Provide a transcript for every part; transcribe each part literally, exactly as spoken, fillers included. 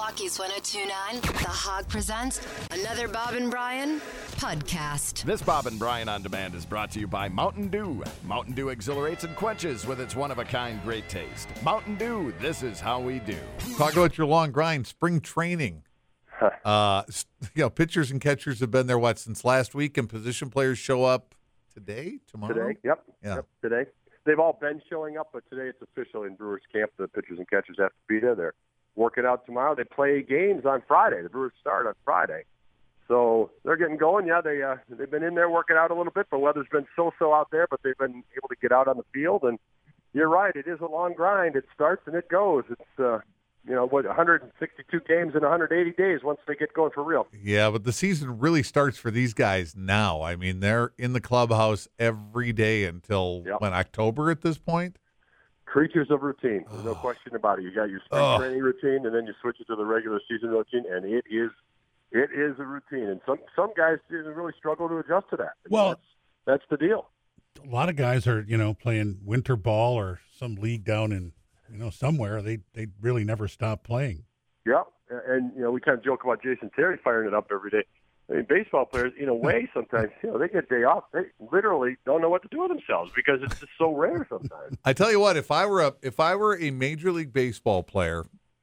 Rockies one oh two point nine, The Hog presents another Bob and Brian podcast. This Bob and Brian On Demand is brought to you by Mountain Dew. Mountain Dew exhilarates and quenches with its one-of-a-kind great taste. Mountain Dew, this is how we do. Talk about your long grind, spring training. uh, you know, pitchers and catchers have been there, what, since last week, and position players show up today, tomorrow? Today, yep. Yeah. Yep, today. They've all been showing up, but today it's official in Brewers camp. The pitchers and catchers have to be there. They're working out tomorrow. They play games on Friday. The Brewers start on Friday. So they're getting going. Yeah, they, uh, they've been in there working out a little bit. The weather's been so-so out there, but they've been able to get out on the field. And you're right, it is a long grind. It starts and it goes. It's, uh, you know, what, one hundred sixty-two games in one hundred eighty days once they get going for real. Yeah, but the season really starts for these guys now. I mean, they're in the clubhouse every day until, Yep. when, October at this point? Creatures of routine. There's no question about it. You got your spring Oh. training routine, and then you switch it to the regular season routine, and it is it is a routine. And some some guys really struggle to adjust to that. And Well- that's, that's the deal. A lot of guys are, you know, playing winter ball or some league down in, you know, somewhere. They they really never stop playing. Yeah, and you know we kind of joke about Jason Terry firing it up every day. I mean, baseball players, in a way, sometimes you know they get a day off. They literally don't know what to do with themselves because it's just so rare sometimes. I tell you what, if I were a if I were a Major League Baseball player,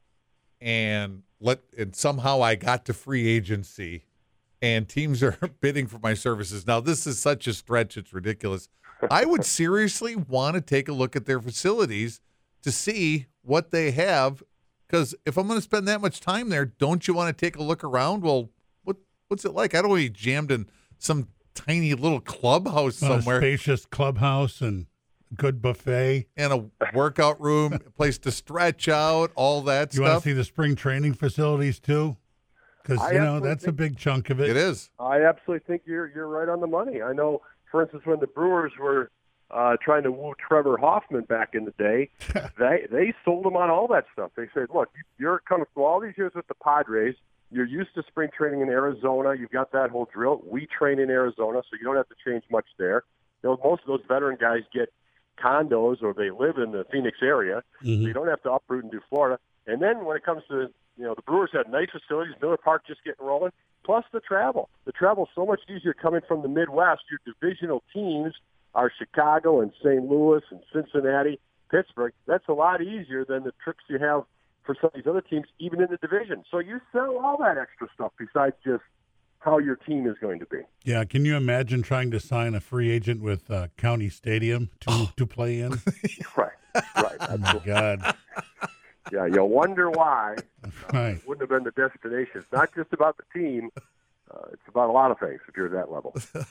and let and somehow I got to free agency, and teams are bidding for my services. Now this is such a stretch; it's ridiculous. I would seriously want to take a look at their facilities to see what they have, because if I'm going to spend that much time there, don't you want to take a look around? Well, what what's it like? I don't want to be jammed in some tiny little clubhouse A somewhere. spacious clubhouse and good buffet. And a workout room, a place to stretch out, all that You want stuff. to see the spring training facilities too? Because, I you know, absolutely that's a think- big chunk of it. It is. I absolutely think you're you're right on the money. I know, for instance, when the Brewers were uh, trying to woo Trevor Hoffman back in the day, they they sold him on all that stuff. They said, look, you're coming through all these years with the Padres. You're used to spring training in Arizona. You've got that whole drill. We train in Arizona, so you don't have to change much there. You know, most of those veteran guys get condos or they live in the Phoenix area, Mhm. so you don't have to uproot and do Florida. And then when it comes to, you know, the Brewers had nice facilities, Miller Park just getting rolling, plus the travel. The travel's so much easier coming from the Midwest. Your divisional teams are Chicago and Saint Louis and Cincinnati, Pittsburgh. That's a lot easier than the trips you have for some of these other teams, even in the division. So you sell all that extra stuff besides just how your team is going to be. Yeah, can you imagine trying to sign a free agent with uh, County Stadium to, to play in? Right, right. Oh, my God. Yeah, you wonder why Right. it wouldn't have been the destination. It's not just about the team. Uh, it's about a lot of things if you're at that level.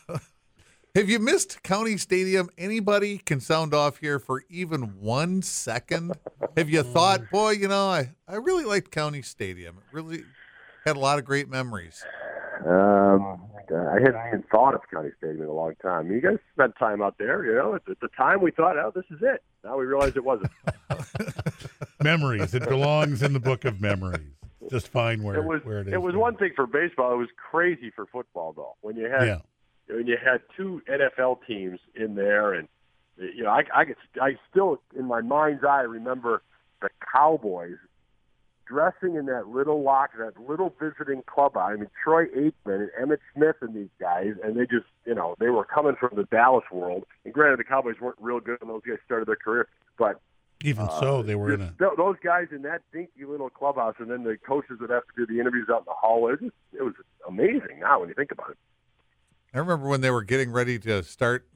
Have you missed County Stadium? Anybody can sound off here for even one second? Have you thought, boy, you know, I, I really liked County Stadium. It really had a lot of great memories. Um, I hadn't even thought of County Stadium in a long time. You guys spent time out there, you know. At the, at the time, we thought, oh, this is it. Now we realize it wasn't. Memories. It belongs in the book of memories. Just find where it was. where it is. It was one thing for baseball. It was crazy for football, though. When you had Yeah. when you had two N F L teams in there, and you know, I, I, get, I still in my mind's eye remember the Cowboys dressing in that little lock, that little visiting club. I mean, Troy Aikman and Emmitt Smith and these guys, and they just, you know, they were coming from the Dallas world. And granted, the Cowboys weren't real good when those guys started their career, but Even uh, so, they were in just a. th- those guys in that dinky little clubhouse, and then the coaches would have to do the interviews out in the hallway. It was, just, it was amazing now when you think about it. I remember when they were getting ready to start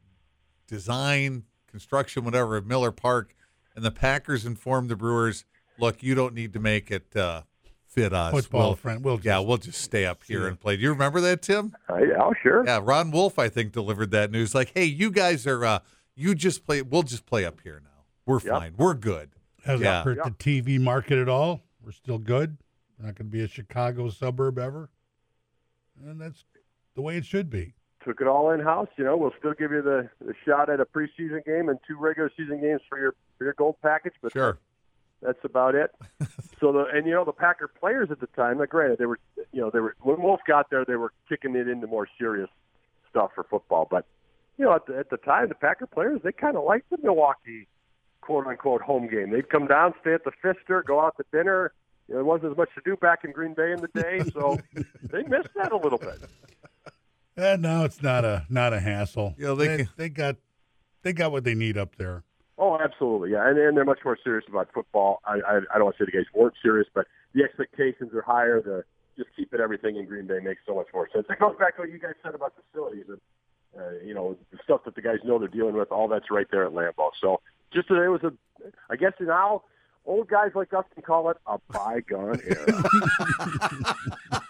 design, construction, whatever, of Miller Park, and the Packers informed the Brewers, look, you don't need to make it uh, fit us. Football We'll- friend. We'll yeah, just- we'll just stay up here Yeah. and play. Do you remember that, Tim? Uh, yeah, oh, sure. Yeah, Ron Wolf, I think, delivered that news. Like, hey, you guys are, uh, you just play, we'll just play up here now. We're Yep. fine. We're good. Has Yeah. it hurt Yeah. the T V market at all? We're still good. Not going to be a Chicago suburb ever. And that's the way it should be. Took it all in house. You know, we'll still give you the, the shot at a preseason game and two regular season games for your for your gold package. But Sure. that's about it. So the and you know the Packer players at the time. Like, granted, they were you know they were when Wolf got there, they were kicking it into more serious stuff for football. But you know, at the, at the time, the Packer players they kind of liked the Milwaukee quote unquote home game. They'd come down, stay at the Pfister, go out to dinner. You know, there wasn't as much to do back in Green Bay in the day, so they missed that a little bit. And now it's not a not a hassle. You know, they they, can- they got they got what they need up there. Oh, absolutely, yeah, and, and they're much more serious about football. I, I, I don't want to say the guys weren't serious, but the expectations are higher. The just keeping everything in Green Bay makes so much more sense. It goes back to what you guys said about facilities and uh, you know the stuff that the guys know they're dealing with. All that's right there at Lambeau. So just today was a, I guess now old guys like us can call it a bygone era.